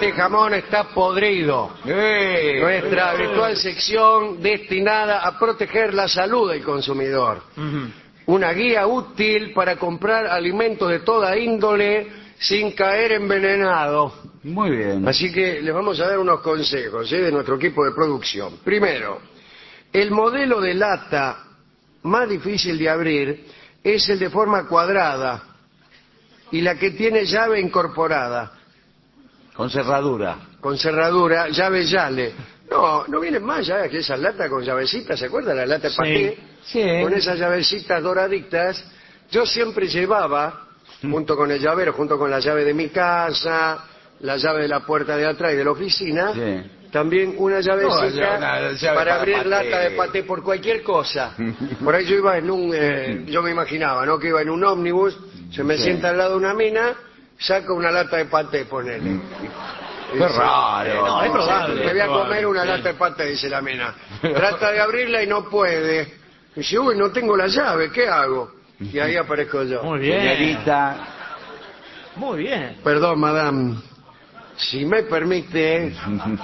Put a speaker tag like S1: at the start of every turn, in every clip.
S1: Este jamón está podrido. Nuestra habitual sección destinada a proteger la salud del consumidor. Una guía útil para comprar alimentos de toda índole sin caer envenenado.
S2: Muy bien.
S1: Así que les vamos a dar unos consejos de nuestro equipo de producción. Primero, el modelo de lata más difícil de abrir es el de forma cuadrada y la que tiene llave incorporada.
S2: Con cerradura.
S1: Con cerradura, llave Yale. No vienen más ya que esas latas con llavecitas, ¿se acuerdan? La lata de paté,
S2: sí.
S1: Con esas llavecitas doraditas. Yo siempre llevaba, junto con el llavero, junto con la llave de mi casa, la llave de la puerta de atrás y de la oficina, también una llavecita para abrir paté. Lata de paté por cualquier cosa. Por ahí yo iba en un, yo me imaginaba, ¿no? Que iba en un ómnibus, se me sienta al lado de una mina, saca una lata de paté, ponele.
S2: Qué raro.
S3: No, es probable.
S1: Me voy a comer una lata de paté, dice la mina. Trata de abrirla y no puede. Dice, uy, no tengo la llave, ¿qué hago? Y ahí aparezco yo.
S3: Muy bien.
S2: Señorita.
S3: Muy bien.
S1: Perdón, madame. Si me permite,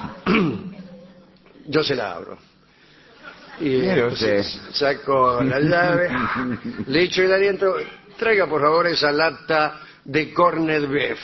S1: yo se la abro. Y saco la llave, le echo el aliento. Traiga, por favor, esa lata de corned beef.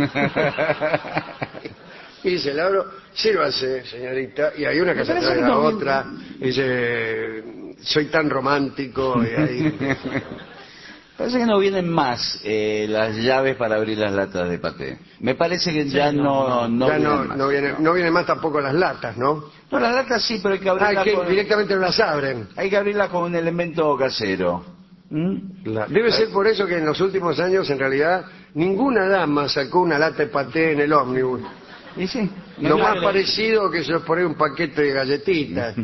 S1: Y se la abro. Sírvase, señorita. Y hay una que se trae la otra. Y dice, soy tan romántico. Y ahí...
S2: Parece que no vienen más las llaves para abrir las latas de paté. Me parece que ya no
S1: vienen más tampoco las latas, ¿no?
S2: No, las latas sí, pero hay que abrirlas
S1: directamente no las abren.
S2: Hay que abrirlas con un elemento casero.
S1: Debe ser por eso que en los últimos años, en realidad, ninguna dama sacó una lata de paté en el ómnibus.
S2: ¿Y sí?
S1: Lo más parecido que se pone un paquete de galletitas.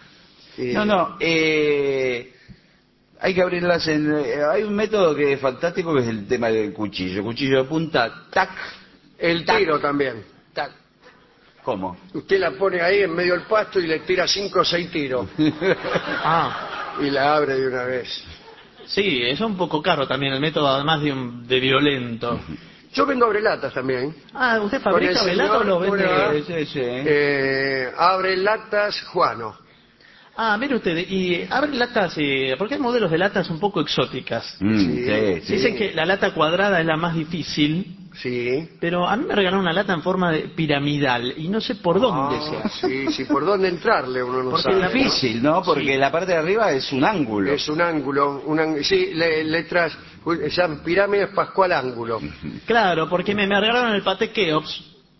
S2: Hay que abrirlas hay un método que es fantástico, que es el tema del cuchillo. Cuchillo de punta, tac.
S1: El tiro también.
S2: Tac. ¿Cómo?
S1: Usted la pone ahí en medio del pasto y le tira 5 o 6 tiros. Y la abre de una vez.
S3: Sí, es un poco caro también el método, además de violento.
S1: Yo vendo abrelatas también.
S3: ¿Usted fabrica abrelatas o lo vende?
S1: Abrelatas Juano.
S3: Mire usted, y abre latas, porque hay modelos de latas un poco exóticas. Dicen que la lata cuadrada es la más difícil.
S1: Sí.
S3: Pero a mí me regalaron una lata en forma de piramidal y no sé por dónde se hace.
S1: Sí, por dónde entrarle uno no sabe.
S2: Porque es difícil, ¿no? Porque la parte de arriba es un ángulo.
S1: Es un ángulo, sí, letras, esa pirámide es Pascual Ángulo.
S3: Claro, porque me regalaron el paté Keops.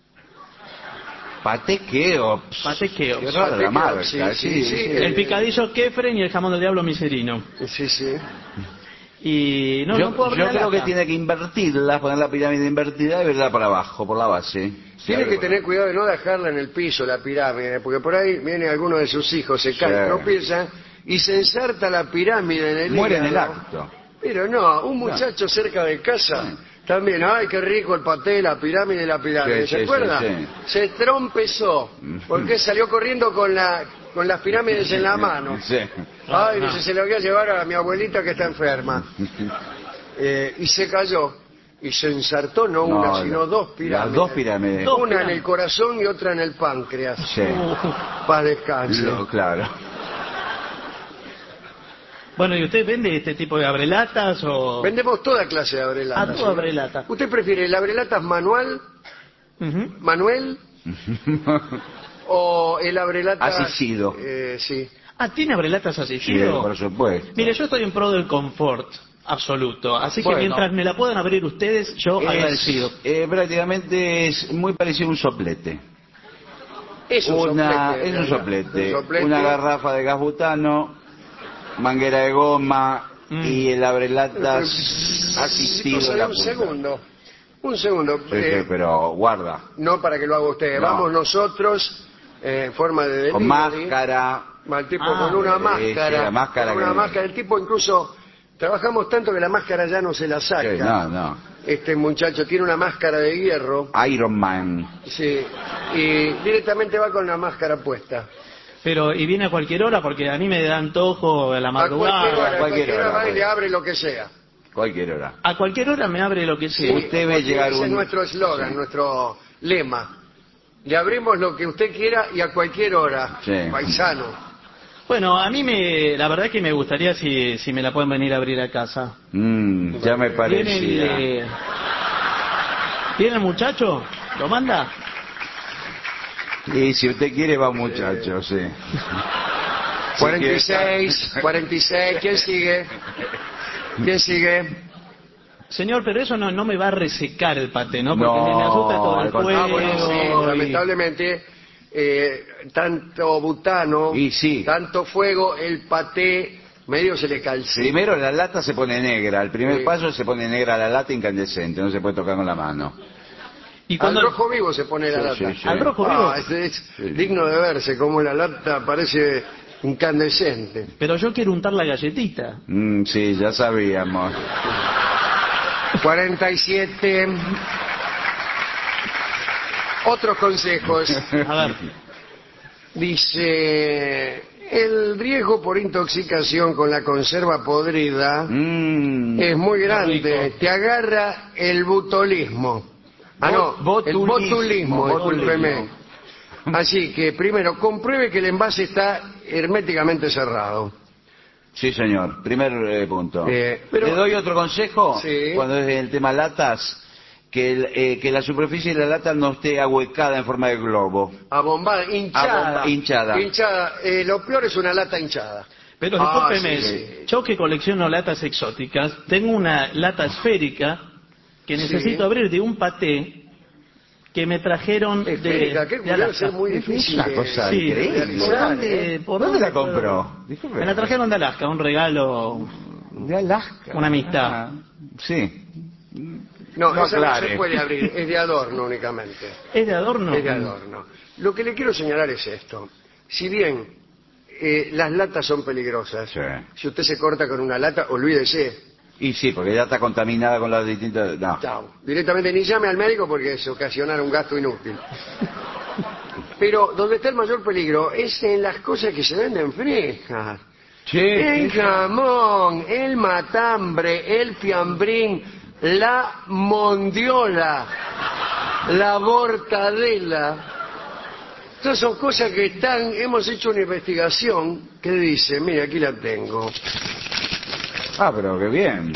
S2: Paté Keops.
S3: Paté Keops.
S2: Qué rara la marca. Sí.
S3: El picadillo Kefren y el jamón del diablo Miserino.
S1: Sí.
S3: Y no puedo abrir
S2: yo creo que tiene que invertirla, poner la pirámide invertida y verla para abajo, por la base.
S1: Tiene que tener cuidado de no dejarla en el piso, la pirámide, porque por ahí viene alguno de sus hijos, se cae, tropieza y se ensarta la pirámide en el
S2: muere
S1: hígado.
S2: en el acto.
S1: Pero no, un muchacho cerca de casa también, ay, qué rico el paté, la pirámide, ¿se acuerda? Se trompezó, porque salió corriendo con las pirámides en la mano. Ay, dice, se lo voy a llevar a mi abuelita que está enferma. Y se cayó. Y se ensartó no una, sino 2 pirámides.
S2: Las 2 pirámides.
S1: Una en el corazón y otra en el páncreas. Paz descanse.
S2: Claro.
S3: Bueno, ¿y usted vende este tipo de abrelatas o...?
S1: Vendemos toda clase de abrelatas.
S3: Toda abrelata.
S1: ¿Usted prefiere el abrelatas manual, Manuel, o el abrelatas...
S2: asistido?
S1: Sí.
S3: ¿Tiene abrelatas asistido?
S2: Sí, por supuesto.
S3: Mire, yo estoy en pro del confort absoluto, así que mientras me la puedan abrir ustedes, yo agradecido.
S2: Prácticamente es muy parecido a un soplete.
S1: Es un soplete.
S2: Una garrafa de gas butano, manguera de goma y el abrelatas asistido en la punta.
S1: Un segundo.
S2: Pero guarda.
S1: No para que lo haga usted. Vamos nosotros en forma de delivery.
S2: Con máscara.
S1: El tipo con una máscara.
S2: La máscara
S1: con una máscara. El tipo incluso... Trabajamos tanto que la máscara ya no se la saca. Este muchacho tiene una máscara de hierro.
S2: Iron Man.
S1: Sí. Y directamente va con la máscara puesta.
S3: Pero, ¿y viene a cualquier hora? Porque a mí me da antojo a la madrugada.
S1: A cualquier hora va y le abre lo que sea.
S2: Cualquier hora.
S3: A cualquier hora me abre lo que sea.
S2: Usted ve llegar
S1: ese es nuestro eslogan, nuestro lema. Le abrimos lo que usted quiera y a cualquier hora,
S2: Sí.
S1: paisano.
S3: Bueno, a mí la verdad que me gustaría si me la pueden venir a abrir a casa.
S2: Ya me parecía.
S3: ¿Viene el muchacho? ¿Lo manda?
S2: Y si usted quiere va muchacho, sí.
S1: 46, ¿quién sigue? ¿Quién sigue?
S3: Señor, pero eso no me va a resecar el paté, ¿no? Porque me asusta todo el fuego.
S1: Ah, bueno, sí, lamentablemente, tanto butano, tanto fuego, el paté medio se le calcina.
S2: Primero la lata se pone negra, el primer paso se pone negra la lata incandescente, no se puede tocar con la mano.
S3: Y cuando...
S1: Al rojo vivo se pone la lata.
S2: Sí.
S3: ¿Al rojo vivo?
S1: Es digno de verse, como la lata parece incandescente.
S3: Pero yo quiero untar la galletita.
S2: Sí, ya sabíamos.
S1: 47. Otros consejos.
S3: A ver.
S1: Dice, el riesgo por intoxicación con la conserva podrida es muy grande. Te agarra el butolismo. El botulismo, discúlpeme. Así que, primero, compruebe que el envase está herméticamente cerrado.
S2: Sí, señor. Primer punto.
S1: Pero,
S2: ¿le doy otro consejo?
S1: Sí.
S2: Cuando es el tema latas, que la superficie de la lata no esté ahuecada en forma de globo.
S1: Abombada, hinchada.
S2: Hinchada.
S1: Lo peor es una lata hinchada.
S3: Pero discúlpeme,
S1: sí.
S3: yo que colecciono latas exóticas, tengo una lata esférica que necesito abrir de un paté que me trajeron
S1: esférica, que debe ser muy difícil.
S2: Una cosa increíble.
S3: ¿Por
S2: dónde la compró?
S3: Me la trajeron de Alaska, un regalo,
S2: de Alaska.
S3: una amistad.
S2: Sí.
S1: No esa no se puede abrir, es de adorno únicamente.
S3: ¿Es de adorno?
S1: Es de adorno. Lo que le quiero señalar es esto. Si bien las latas son peligrosas, si usted se corta con una lata, olvídese.
S2: Y sí, porque ya está contaminada con las distintas... No.
S1: Chao. Directamente ni llame al médico porque es ocasionar un gasto inútil. Pero donde está el mayor peligro es en las cosas que se venden frescas.
S2: Sí.
S1: El jamón, el matambre, el fiambrín, la mondiola, la mortadela. Estas son cosas que hemos hecho una investigación que dice, mira, aquí la tengo.
S2: Ah, pero qué bien.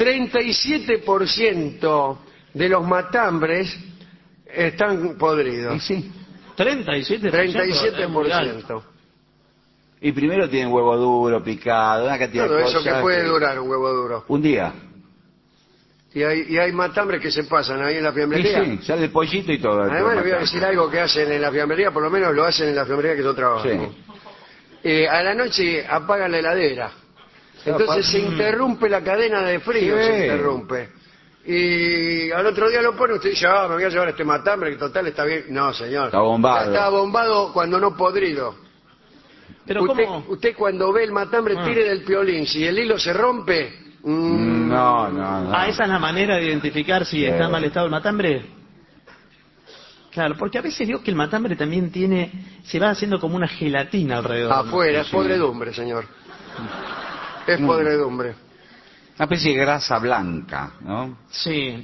S1: 37% de los matambres están podridos.
S3: Sí. 37%.
S1: 37%.
S2: Y primero tienen huevo duro, picado, una cantidad
S1: Todo
S2: de cosas.
S1: eso que puede durar un huevo duro.
S2: Un día.
S1: Y hay matambres que se pasan ahí en la fiambrería.
S2: Sí, sale el pollito y todo.
S1: Además le voy a decir algo que hacen en la fiambrería, por lo menos lo hacen en la fiambrería que yo trabajo. A la noche apagan la heladera. Entonces se interrumpe la cadena de frío, se interrumpe. Y al otro día lo pone, usted dice, me voy a llevar este matambre, que total está bien. No, señor.
S2: Está bombado.
S1: Está bombado cuando no podrido.
S3: Pero
S1: usted cuando ve el matambre tire del piolín, si el hilo se rompe...
S2: No.
S3: ¿Esa es la manera de identificar si está en mal estado el matambre? Claro, porque a veces digo que el matambre también se va haciendo como una gelatina alrededor.
S1: Afuera, es podredumbre, señor. Es podredumbre.
S2: Una especie de grasa blanca, ¿no?
S3: Sí.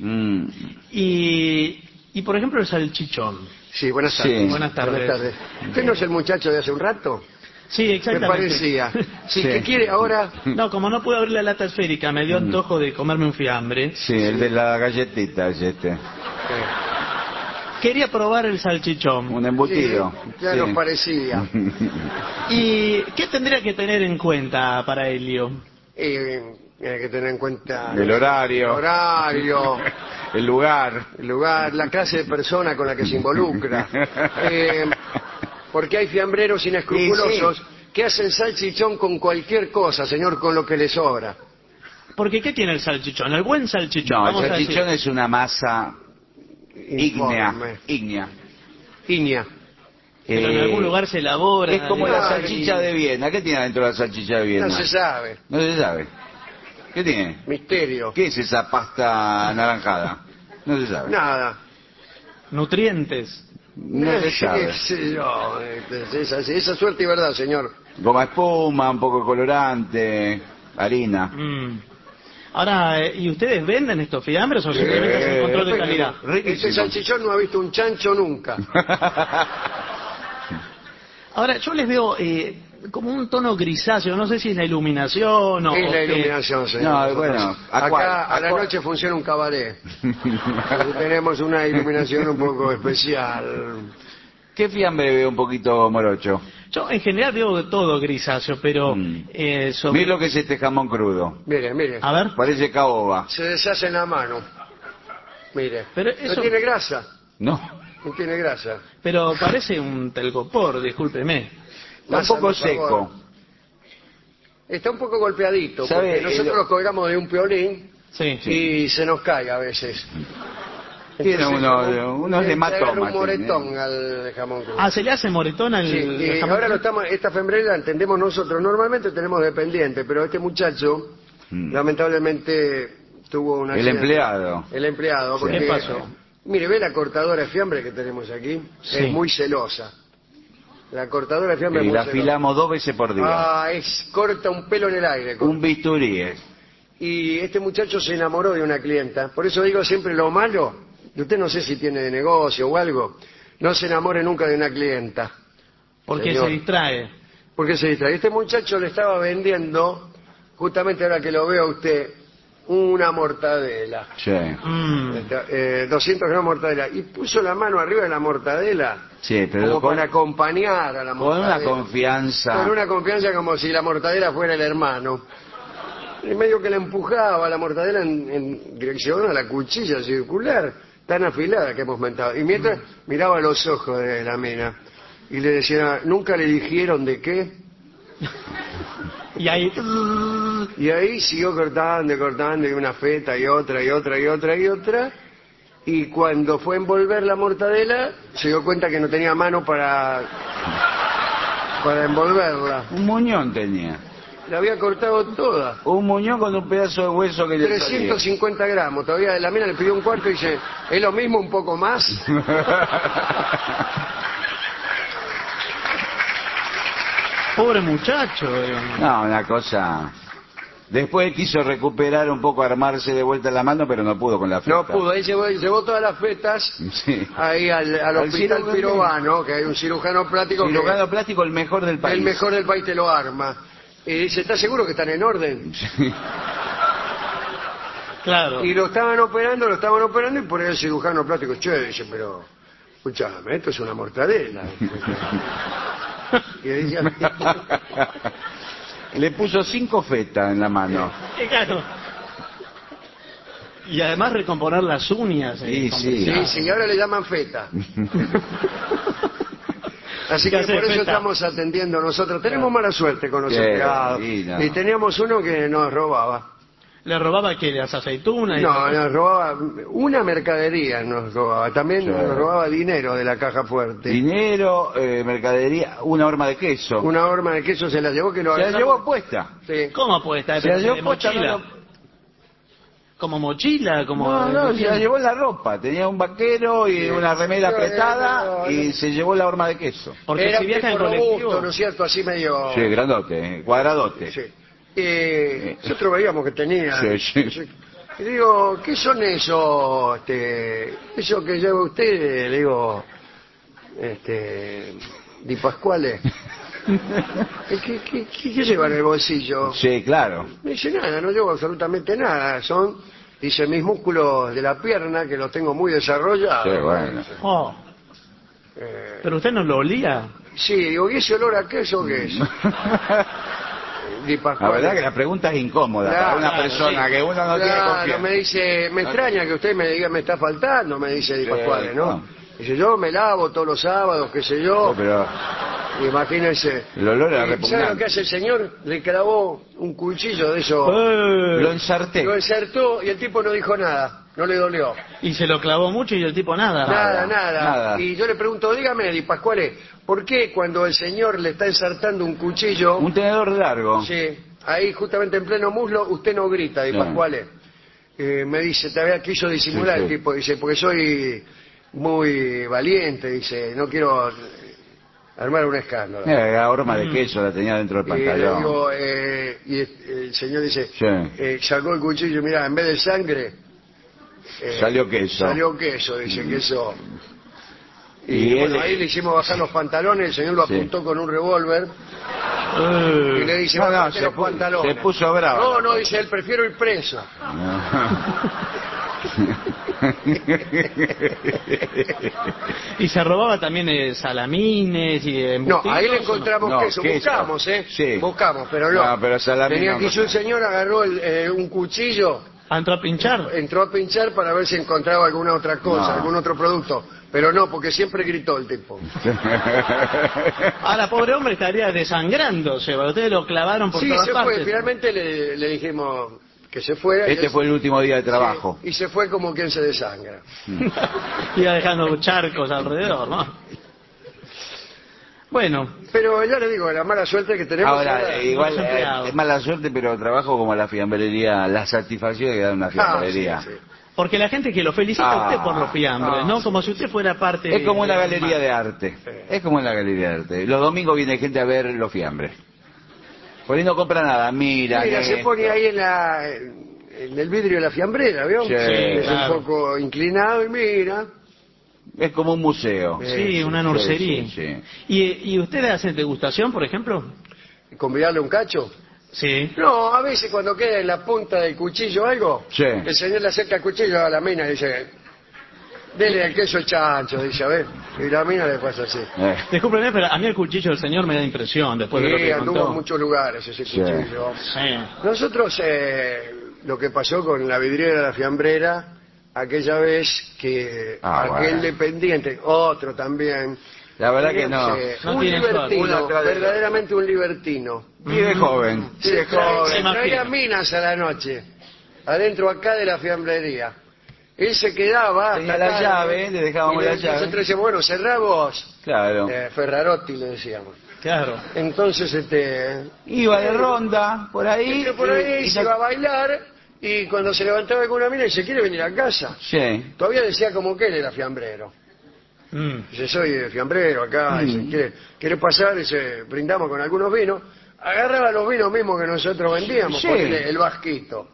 S3: Y por ejemplo el salchichón.
S1: Sí, buenas tardes.
S3: Sí. Buenas tardes.
S1: ¿Usted no es el muchacho de hace un rato?
S3: Sí, exactamente.
S1: Me parecía. Sí, ¿qué quiere ahora?
S3: No, como no pude abrir la lata esférica, me dio antojo de comerme un fiambre.
S2: Sí, el de la galletita,
S3: Quería probar el salchichón.
S2: Un embutido.
S1: Sí, ya nos parecía.
S3: ¿Y qué tendría que tener en cuenta para Helio?
S1: Hay que tener en cuenta...
S2: El horario.
S1: El lugar, la clase de persona con la que se involucra. Porque hay fiambreros inescrupulosos que hacen salchichón con cualquier cosa, señor, con lo que les sobra.
S3: Porque ¿qué tiene el salchichón? El buen salchichón.
S2: No, el salchichón es una masa ígnea.
S3: Pero en algún lugar se elabora.
S2: Es como la salchicha de Viena. ¿Qué tiene dentro de la salchicha de Viena?
S1: No se sabe.
S2: No se sabe. ¿Qué tiene?
S1: Misterio.
S2: ¿Qué es esa pasta anaranjada? No se sabe.
S1: Nada.
S3: Nutrientes.
S2: No se sabe.
S1: Esa suerte y verdad, señor.
S2: Goma espuma, un poco de colorante, harina.
S3: Ahora, ¿y ustedes venden estos fiambres o simplemente hacen control de calidad?
S1: Este salchichón no ha visto un chancho nunca.
S3: Ahora, yo les veo como un tono grisáceo, no sé si es la iluminación o...
S1: Es la iluminación, señor.
S2: No, bueno,
S1: acá a la noche funciona un cabaret. Tenemos una iluminación un poco especial.
S2: ¿Qué fiambre ve un poquito morocho?
S3: Yo en general veo de todo grisáceo, pero...
S2: Mire lo que es este jamón crudo.
S1: Mire, mire.
S3: A ver.
S2: Parece caoba.
S1: Se deshace en la mano. Mire.
S3: Pero eso...
S1: No tiene grasa.
S2: No.
S1: No tiene grasa.
S3: Pero parece un telgopor, discúlpeme.
S2: Está un poco seco.
S1: Está un poco golpeadito,
S2: ¿Sabe?
S1: porque nosotros lo colgamos de un piolín
S3: Sí.
S1: y se nos cae a veces.
S2: Tiene unos hematomas.
S1: Un moretón al jamón crudo.
S3: Ah, ¿se le hace moretón al
S1: Sí, y
S3: jamón
S1: ahora
S3: crudo?
S1: esta fembrera la entendemos nosotros. Normalmente tenemos dependiente, pero este muchacho lamentablemente tuvo una...
S2: El empleado.
S1: El empleado. Porque,
S3: ¿Qué pasó?
S1: Mire, ve la cortadora de fiambre que tenemos aquí.
S3: Sí.
S1: Es muy celosa. La cortadora de fiambre
S2: Y
S1: es muy
S2: la
S1: celosa.
S2: afilamos 2 veces por día.
S1: Ah, corta un pelo en el aire.
S2: Un bisturí.
S1: Y este muchacho se enamoró de una clienta. Por eso digo siempre lo malo, y usted no sé si tiene de negocio o algo, no se enamore nunca de una clienta.
S3: Porque
S1: Señor.
S3: se distrae.
S1: Porque se distrae. Este muchacho le estaba vendiendo, justamente ahora que lo veo a usted, una mortadela.
S2: Sí.
S1: 200 gramos de mortadela. Y puso la mano arriba de la mortadela.
S2: Sí, pero
S1: como
S2: con,
S1: para acompañar a la
S2: con
S1: mortadela.
S2: una confianza.
S1: Con una confianza como si la mortadela fuera el hermano. Y medio que le empujaba la mortadela en dirección a la cuchilla circular, tan afilada que hemos mentado. Y mientras miraba los ojos de la mina y le decía, ¿nunca le dijeron de qué?
S3: Y ahí...
S1: Y ahí siguió cortando y cortando, y una feta y otra y otra y otra y otra. Y cuando fue a envolver la mortadela, se dio cuenta que no tenía mano para envolverla.
S2: Un muñón tenía.
S1: La había cortado toda.
S2: Un muñón con un pedazo de hueso que le
S1: 350 gramos. Todavía la mina le pidió un cuarto y dice, ¿es lo mismo un poco más?
S3: Pobre muchacho.
S2: No, una cosa... Después quiso recuperar un poco, armarse de vuelta la mano, pero no pudo con la feta.
S1: No pudo, ahí llevó todas las fetas
S2: Sí.
S1: ahí al hospital
S2: cirujano.
S1: Pirovano, que hay un cirujano plástico
S2: Cirujano plástico, el mejor del
S1: que
S2: país.
S1: el mejor del país te lo arma. Y dice, ¿estás seguro que están en orden?
S2: Sí.
S3: Claro.
S1: Y lo estaban operando y por ahí el cirujano plástico, che, dice, pero, escúchame, esto es una mortadela. Y dice,
S2: Le puso 5 fetas en la mano.
S3: Claro. Y además recomponer las uñas.
S2: Sí,
S1: sí, y ahora le llaman feta. Así que
S3: ¿Qué hace
S1: por eso
S3: feta?
S1: estamos atendiendo nosotros. Tenemos mala suerte con los
S2: Sí,
S1: empleados.
S2: sí, no.
S1: Y teníamos uno que nos robaba.
S3: ¿Le robaba que las aceitunas?
S1: No, nos robaba una mercadería, nos robaba. También
S2: Sí.
S1: nos robaba dinero de la caja fuerte.
S2: Dinero, mercadería, una horma de queso.
S1: Una horma de queso se la llevó que lo
S2: Se la
S1: agarramos.
S2: llevó puesta.
S1: Sí.
S3: ¿Cómo puede estar?
S2: Se la llevó
S3: ¿De
S2: puesta.
S3: mochila? ¿Como mochila? Como...
S2: No, se la llevó en la ropa. Tenía un vaquero y una remera
S1: No,
S2: apretada
S1: no.
S2: y se llevó la horma de queso.
S3: Porque
S1: Era
S3: si
S1: un
S3: viaja en
S1: tipo
S3: colectivo...
S1: robusto, ¿no es cierto? Así medio...
S2: Sí, grandote, cuadradote.
S1: Sí. Nosotros veíamos que tenía.
S2: Sí, sí.
S1: Y digo, ¿qué son eso que lleva usted? Le digo, Di Pasquale. ¿Qué lleva en el bolsillo?
S2: Sí, claro.
S1: Me dice, nada, no llevo absolutamente nada. Son, dice, mis músculos de la pierna, que los tengo muy desarrollados.
S2: Sí, bueno.
S3: Oh. ¿Pero usted no lo olía?
S1: Sí, digo, ¿y ese olor a queso qué es? Di
S2: La
S1: Pasquale.
S2: verdad que la pregunta es incómoda
S1: Claro,
S2: para una
S3: claro,
S2: persona
S3: sí.
S2: que uno no tiene
S1: Claro,
S2: confianza.
S1: me dice, me extraña que usted me diga, me está faltando, me dice Di
S2: Sí,
S1: Pasquale, ¿no?
S2: no.
S1: Dice, yo me lavo todos los sábados, qué sé yo.
S2: Pero
S1: Imagínense.
S2: el olor era
S1: ¿Y ¿Sabe lo que
S2: repugnante.
S1: hace el señor? Le clavó un cuchillo de eso.
S2: Lo ensarté.
S1: Lo insertó y el tipo no dijo nada. No le dolió.
S3: Y se lo clavó mucho y el tipo nada.
S1: Nada. Y yo le pregunto, dígame, Di Pasquale, ¿por qué cuando el señor le está ensartando un cuchillo,
S2: Un tenedor largo.
S1: sí, ahí justamente en pleno muslo, usted no grita, Di
S2: No.
S1: Pasquale? Me dice, todavía quiso disimular
S2: Sí,
S1: el
S2: sí.
S1: tipo, dice, porque soy muy valiente, dice, no quiero armar un escándalo.
S2: La horma de queso la tenía dentro del
S1: Y le
S2: pantalón.
S1: digo, y el señor dice,
S2: Sí.
S1: sacó el cuchillo, mira, en vez de sangre,
S2: Salió queso.
S1: Salió queso, dice, queso. Y bueno, ahí le hicimos bajar los pantalones, el señor lo apuntó con un revólver y le dice, bájate los pantalones.
S2: Se puso bravo.
S1: No, dice él, prefiero ir preso.
S3: Y se robaba también salamines y embutidos.
S1: No, ahí le encontramos queso. Buscamos,
S2: Sí.
S1: Buscamos, pero no.
S2: No, pero salamín
S1: Tenía
S2: no.
S1: que ir un señor, agarró un cuchillo.
S3: ¿Entró a pinchar?
S1: Entró a pinchar para ver si encontraba alguna otra cosa, algún otro producto. Pero no, porque siempre gritó el tipo.
S3: Ahora, pobre hombre, estaría desangrándose. Ustedes lo clavaron por todas partes.
S1: Sí, se fue. Finalmente le dijimos que se fuera.
S2: Este fue el último día de trabajo.
S1: Sí, y se fue como quien se desangra.
S3: Iba dejando charcos alrededor, ¿no? Bueno.
S1: Pero ya le digo, la mala suerte que tenemos...
S2: Ahora, igual es mala suerte, pero trabajo como la fiambrería, la satisfacción que da una fiambrería.
S1: Sí.
S3: Porque la gente que lo felicita a usted por los fiambres, ¿no? Como si usted fuera parte...
S2: Es como una galería de arte. Es como una galería de arte. Los domingos viene gente a ver los fiambres. Por ahí no compra nada, mira
S1: se pone ahí en el vidrio de la fiambrera, ¿vio?
S2: Sí,
S1: es
S3: claro.
S1: un poco inclinado y mira...
S2: Es como un museo.
S3: Sí, una nursería.
S2: Sí.
S3: ¿Y usted hace degustación, por ejemplo?
S1: ¿Convidarle un cacho?
S3: Sí.
S1: No, a veces cuando queda en la punta del cuchillo algo,
S2: Sí.
S1: el señor le acerca el cuchillo a la mina y dice, dele el queso chancho, dice, a ver, y la mina le pasa así.
S3: Discúlpeme, pero a mí el cuchillo del señor me da impresión después de lo que
S1: anduvo
S3: contó.
S1: en muchos lugares ese cuchillo.
S3: Sí.
S1: Nosotros, lo que pasó con la vidriera de la fiambrera, aquella vez que aquel dependiente, otro también...
S2: La verdad que no.
S3: No
S1: un
S3: tiene
S1: libertino, verdaderamente un libertino.
S2: Y de joven.
S1: Se
S3: imagina.
S1: traía minas a la noche, adentro acá de la fiambrería. Él se quedaba...
S2: Tenía la llave, le dejábamos la llave.
S1: Nosotros decíamos, bueno, cerrá vos.
S2: Claro.
S1: Ferrarotti le decíamos.
S3: Claro.
S1: Entonces,
S2: Iba de ronda, por ahí.
S1: por ahí se iba a bailar, y cuando se levantaba alguna mina dice, ¿quiere venir a casa?
S2: Sí.
S1: Todavía decía como que él era fiambrero. Dice, soy fiambrero acá, dice, ¿quiere pasar? Dice, brindamos con algunos vinos. Agarraba los vinos mismos que nosotros vendíamos,
S2: Sí.
S1: ponele el vasquito.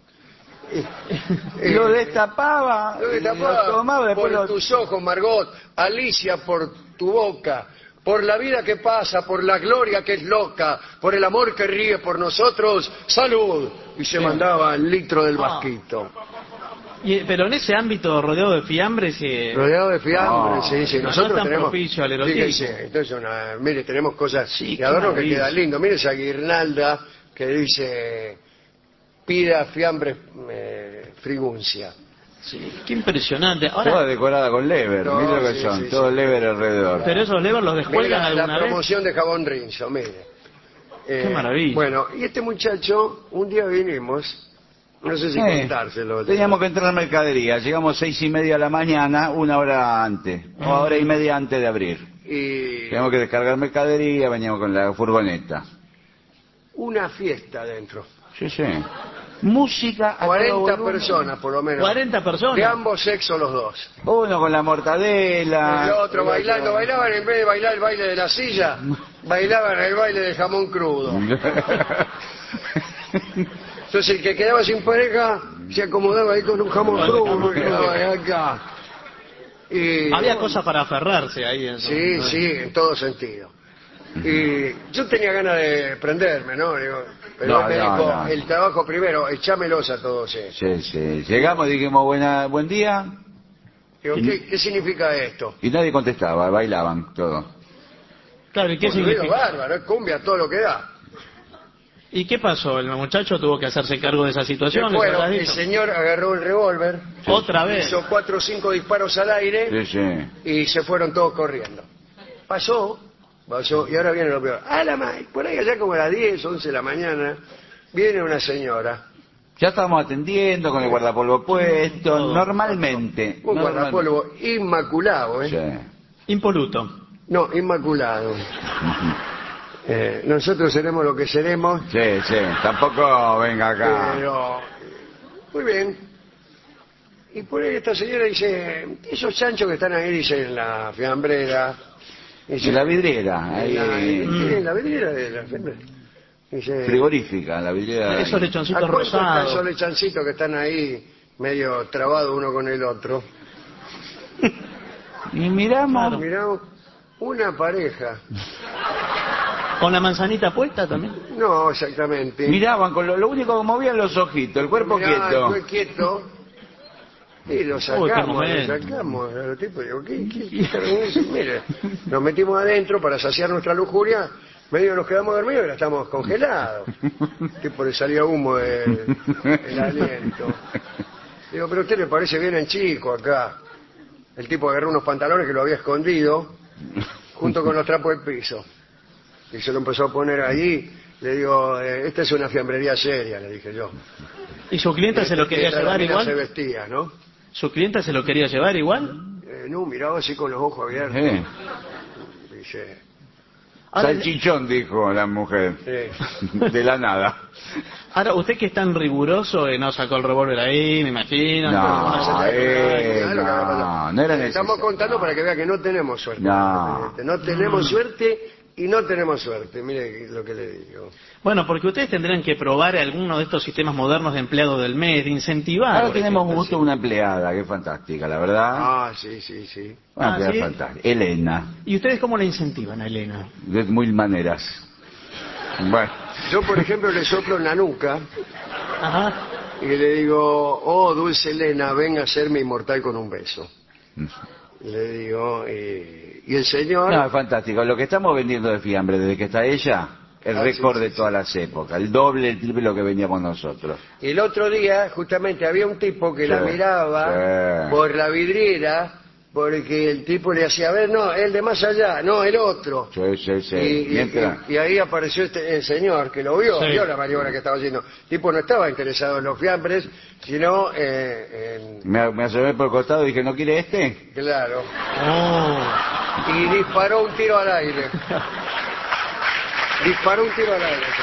S2: Lo destapaba, lo tomaba, después
S1: por tus ojos, Margot, Alicia, por tu boca, por la vida que pasa, por la gloria que es loca, por el amor que ríe por nosotros, ¡salud! Y se mandaba el litro del vasquito.
S3: Pero en ese ámbito rodeado de fiambres...
S1: Rodeado de fiambres, sí. Nosotros
S3: no es tan
S1: tenemos...
S3: propicio al erotismo.
S1: Fíjese, entonces, mire, tenemos cosas
S3: Sí,
S1: de adorno
S3: qué
S1: que
S3: maravilla.
S1: quedan lindo. Mire esa guirnalda que dice, pida fiambres friguncia.
S3: Sí, qué impresionante.
S2: Toda
S3: Ahora,
S2: decorada con lever,
S1: No,
S2: mira lo que
S1: sí,
S2: son,
S1: sí,
S2: todo
S1: sí.
S2: lever alrededor.
S3: pero esos levers los
S1: Mire
S3: descuelgan
S1: la
S3: alguna vez.
S1: promoción de jabón Rinzo, mire.
S3: Qué maravilla.
S1: Bueno, y este muchacho, un día vinimos, no sé si contárselo.
S2: Teníamos que entrar a mercadería, llegamos 6:30 de la mañana, una hora antes, o hora y media antes de abrir.
S1: Y
S2: Teníamos que descargar mercadería, veníamos con la furgoneta.
S1: una fiesta dentro.
S2: Sí. Música a
S1: 40
S2: todo volumen.
S1: personas, por lo menos.
S3: 40 personas.
S1: De ambos sexos los dos.
S2: Uno con la mortadela.
S1: El otro bailando, bailaban en vez de bailar el baile de la silla, bailaban el baile del jamón crudo. Entonces el que quedaba sin pareja se acomodaba ahí con un jamón crudo y quedaba ahí acá. Y,
S3: Había cosas para aferrarse ahí.
S1: Sí, en todo sentido. Y yo tenía ganas de prenderme, ¿no? Digo, pero él me dijo,
S2: no.
S1: el trabajo primero, échamelos a todos esos.
S2: Sí. Llegamos, dijimos buen día,
S1: Digo, ¿qué significa esto?
S2: y nadie contestaba, bailaban todo.
S3: Claro, ¿y qué
S1: Un ruido
S3: significa?
S1: bárbaro, es cumbia todo lo que da.
S3: ¿Y qué pasó? ¿El muchacho tuvo que hacerse cargo de esa situación?
S1: Bueno,
S3: ¿Les habrás
S1: el
S3: dicho?
S1: señor agarró el revólver,
S3: Otra vez.
S1: hizo 4 o 5 disparos al aire
S2: Sí.
S1: y se fueron todos corriendo. Pasó, y ahora viene lo peor. Por ahí allá como a las 10, 11 de la mañana, viene una señora,
S2: Ya estábamos atendiendo con el guardapolvo puesto, normalmente.
S1: un guardapolvo inmaculado, ¿eh?
S2: Sí.
S3: Impoluto.
S1: No, inmaculado. Nosotros seremos lo que seremos,
S2: Sí, tampoco venga acá.
S1: pero... Muy bien. Y por ahí esta señora dice, esos chanchos que están ahí, dice, en la fiambrera... Dice,
S2: En la vidriera, ahí,
S1: en la vidriera de la fiambrera. Dice,
S2: frigorífica, la vidriera.
S3: Esos
S1: ¿a
S3: lechoncitos
S1: cuánto están esos
S3: rosados.
S1: lechancitos que están ahí medio trabados uno con el otro?
S2: Y miramos,
S1: Miramos, Una pareja.
S3: ¿Con la manzanita puesta también?
S1: No, exactamente.
S2: Miraban, con lo único que movían los ojitos, el cuerpo
S1: Mirá,
S2: quieto.
S1: el quieto. Y lo
S3: Uy, qué
S1: sacamos,
S3: momento.
S1: a los tipos. Digo, ¿qué cargan eso? Mire, nos metimos adentro para saciar nuestra lujuria. Medio nos quedamos dormidos y la estamos congelados. Tipo le salía humo el aliento. Digo, pero a usted le parece bien en chico acá. El tipo agarró unos pantalones que lo había escondido junto con los trapos del piso. Y se lo empezó a poner allí. Le digo, esta es una fiambrería seria, le dije yo.
S3: ¿Y su clienta se lo quería llevar igual?
S1: Se vestía, ¿no?
S3: ¿Su clienta se lo quería llevar igual?
S1: No, miraba así con los ojos abiertos. Dice...
S3: Ahora,
S2: Salchichón, dijo la mujer.
S1: Sí.
S2: De la nada.
S3: ahora, usted que es tan riguroso, no sacó el revólver ahí, me imagino.
S2: No,
S3: no,
S2: no era necesario.
S1: Estamos contando para que vea que no tenemos suerte.
S2: No.
S1: No tenemos suerte y no tenemos suerte. Mire lo que le digo.
S3: Bueno, porque ustedes tendrán que probar alguno de estos sistemas modernos de empleado del mes, de incentivar.
S2: Ahora
S3: por
S2: tenemos
S3: ejemplo.
S2: justo una empleada, que es fantástica, la verdad.
S1: Ah, sí.
S2: Una empleada
S3: ¿sí?
S2: fantástica. Elena,
S3: ¿Y ustedes cómo la incentivan a Elena?
S2: de mil maneras. Bueno.
S1: Yo, por ejemplo, le soplo en la nuca
S3: Ajá.
S1: y le digo, oh, dulce Elena, ven a hacerme inmortal con un beso. Le digo, y el señor...
S2: No, es fantástico. Lo que estamos vendiendo de fiambre desde que está ella, el récord de todas las épocas. El doble, el triple lo que veníamos nosotros.
S1: Y el otro día, justamente, había un tipo que la miraba por la vidriera, porque el tipo le hacía, a ver, no, el de más allá, no, el otro.
S2: Sí.
S1: Y ahí apareció el señor, que lo vio,
S3: Sí.
S1: vio la maniobra que estaba haciendo. El tipo no estaba interesado en los fiambres, sino en...
S2: Me asomé por el costado y dije, ¿no quiere este?
S1: Claro.
S3: Oh.
S1: Y disparó un tiro al aire. Disparó un tiro al aire.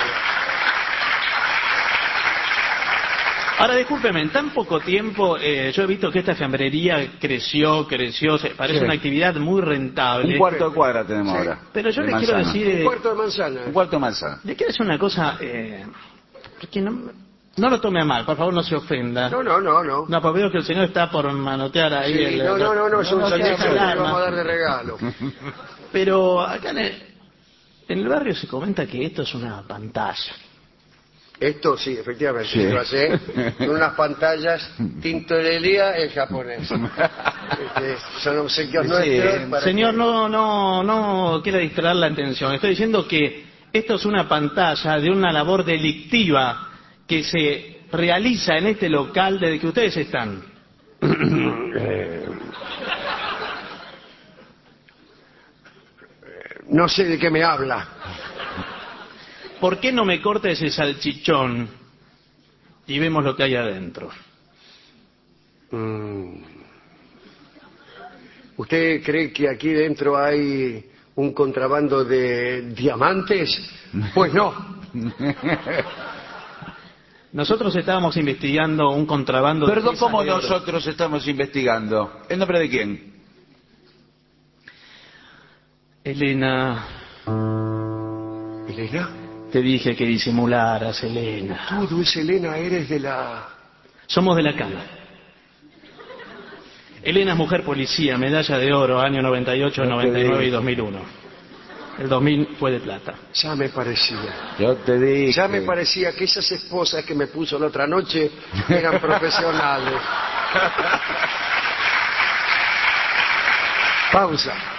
S3: Ahora, discúlpeme, en tan poco tiempo yo he visto que esta fiambrería creció, parece una actividad muy rentable.
S2: Un cuarto de cuadra tenemos ahora.
S3: Pero yo
S2: de
S3: le quiero
S2: manzana.
S3: decir...
S1: Un cuarto de manzana.
S2: Un cuarto de manzana.
S3: le quiero decir una cosa, porque no lo tome a mal, por favor no se ofenda.
S1: No.
S3: No, porque veo que el señor está por manotear ahí
S1: Sí,
S3: el...
S1: no, es un
S3: no,
S1: señor que le
S3: alarma.
S1: vamos a dar de regalo.
S3: Pero acá en el barrio se comenta que esto es una pantalla.
S1: Esto sí, efectivamente,
S2: Sí.
S1: lo hace. Son unas pantallas tintorería en japonés. Son obsequios
S2: Sí.
S1: nuestros. Para
S3: Señor,
S1: que-
S3: no quiera distraer la atención. Estoy diciendo que esto es una pantalla de una labor delictiva que se realiza en este local desde que ustedes están.
S1: No sé de qué me habla.
S3: ¿Por qué no me corta ese salchichón y vemos lo que hay adentro?
S1: ¿Usted cree que aquí dentro hay un contrabando de diamantes? Pues no.
S3: Nosotros estábamos investigando un contrabando de
S2: Perdón,
S3: piezas
S2: ¿cómo
S3: de oro.
S2: nosotros estamos investigando? ¿En nombre de quién?
S3: Elena,
S1: ¿Elena?
S3: te dije que disimularas, Elena.
S1: Tú, dulce Elena, eres de la...
S3: Somos de la cama. Elena es mujer policía, medalla de oro, año 98, 99 y 2001. El 2000 fue de plata.
S1: Ya me parecía.
S2: Yo te dije.
S1: Ya me parecía que esas esposas que me puso la otra noche eran profesionales. Pausa.